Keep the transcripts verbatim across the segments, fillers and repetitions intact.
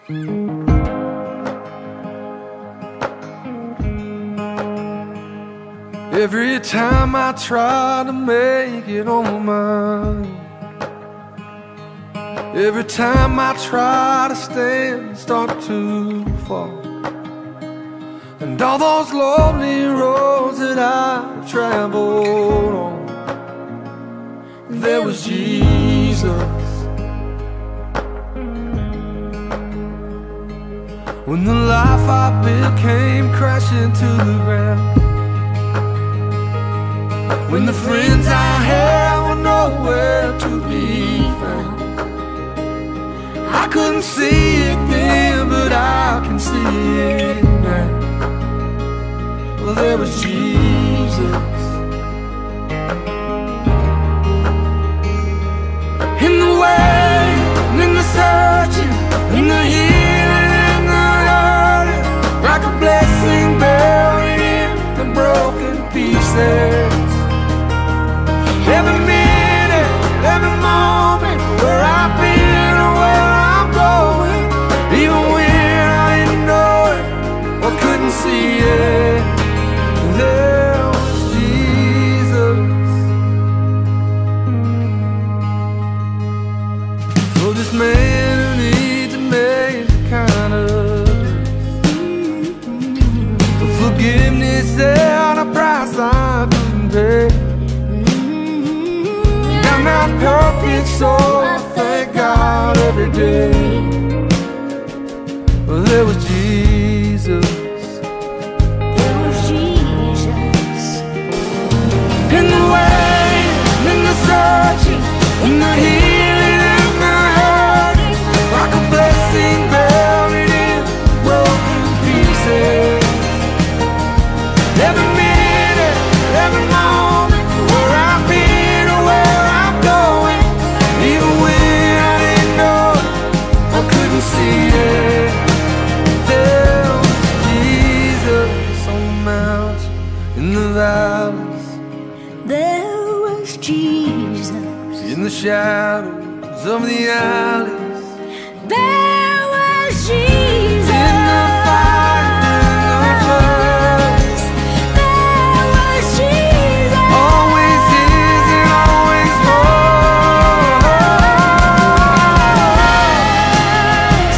Every time I try to make it on my own, every time I try to stand, start to fall. And all those lonely roads that I've traveled on, there was Jesus. When the life I built came crashing to the ground, when the friends I had were nowhere to be found, I couldn't see it then, but I can see it now. Well, there was Jesus. In the waiting, in the searching, in the healing, in the hurting, like a blessing buried in the broken pieces. Every minute, every moment, where I've been or where I'm going, even when I didn't know it or couldn't see it, there was Jesus. For this man who needs a major kind of grace, for forgiveness at a price I couldn't pay. I'm not perfect, so I thank God every day. Well, there was Jesus. There was Jesus. In the waiting, in the searching, in the healing, in the hurting, like a blessing buried in broken pieces. Every minute, every moment, where I've been or where I'm going, even when I didn't know it, I couldn't see it, there was Jesus. On the mountains, in the valleys, There was Jesus. in the shadows of the alleys, There was Jesus. in the fire, in the flood, There was Jesus. always is and always was.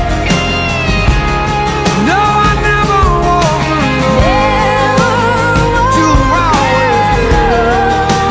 No, I never walk alone. You were always there.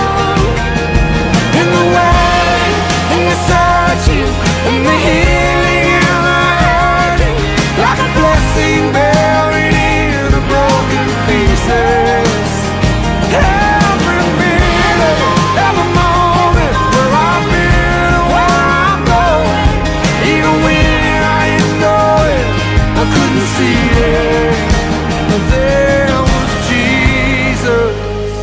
In the waiting, in the searching, in the healing, in the hurting, like a blessing buried in the broken pieces. Every minute, every moment, where I've been and where I'm going, even when I didn't know it, I couldn't see it, but there was Jesus.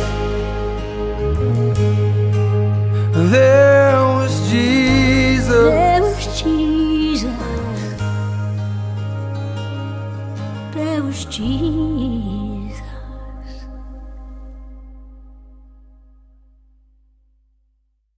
There was Jesus. There was Jesus. There was Jesus.